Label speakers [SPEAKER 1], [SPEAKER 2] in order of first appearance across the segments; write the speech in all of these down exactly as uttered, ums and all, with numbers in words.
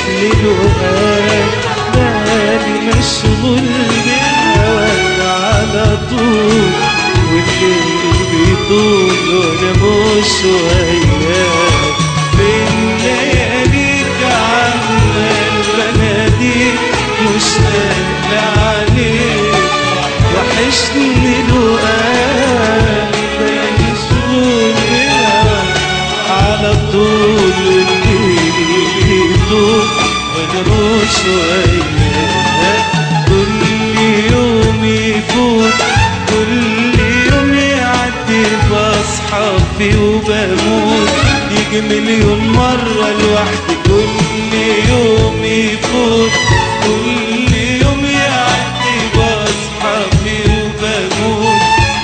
[SPEAKER 1] وحشني لقاك، بالي مشغول بهواك على طول، والليل بيطول وانا مش وياك. بين لياليك عمال بناديك مشتاق عليك، وحشني لقاك، بالي مشغول بهواك على طول، والليل بيطول وانا مش وياك. كل يوم يفوت كل يوم يعدي بصحى فيه وبموت، يجي مليون مرة لوحدي. كل يوم يفوت كل يوم يعدي بصحى فيه وبموت.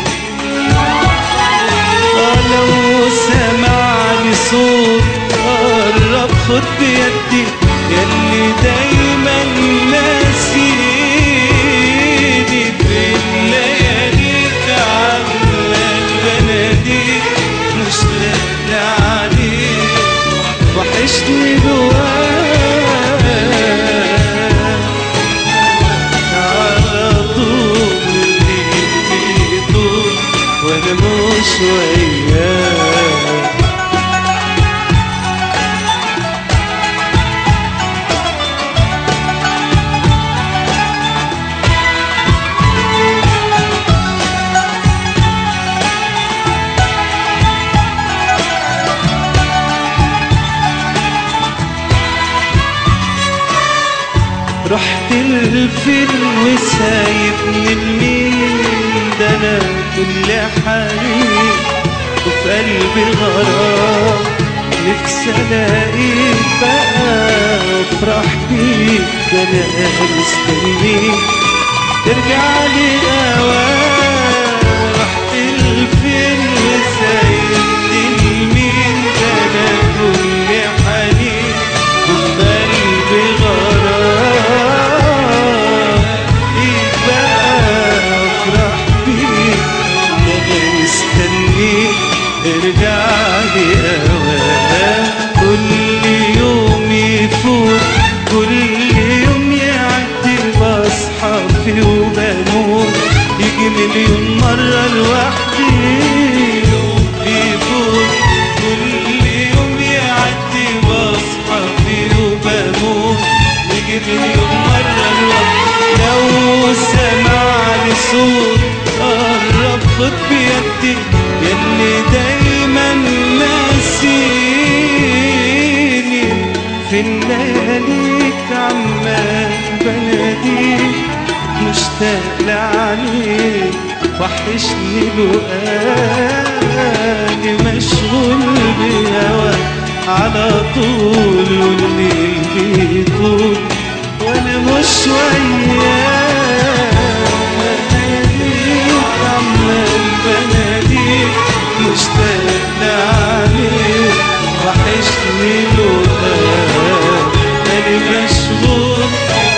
[SPEAKER 1] لو سمعني صوت قرب خد بيدي، ياللي دايما ناسيني. بين لياليك عمال بناديك مشتاق عليك، وحشني لقاك على طول، الليل بيطول وانا مش وياك. رحت لفين وسايبني لمين؟ ده انا كل حنين وفي قلبي غرام، نفسي الاقيك بقى افرح بيك. ده انا مستنيك ترجع لي اوام. رحت لفين وسايبني لمين؟ ده انا كل حنين وفي قلبي غرام، ليك بقى افرح بيك. ده انا مستنيك ارجع لي اوام. كل يوم يفوت كل يوم يعدي بصحى فيه وبموت، يجي مليون مرة لوحدي. يوم يفوت كل يوم يعدي بصحى فيه وبموت، يجي مليون مرة لوحدي. لو سمعني صوت قرب خد بيدي، ياللي دايما ناسيني. فين لياليك عمال بناديك مشتاق لعليك، وحشني لقاك، مشغول بهواك على طول، والليل بيطول وانا مش وياك. عمال بناديك مشتاق لعليك، وحشني لقاك، بالي مشغول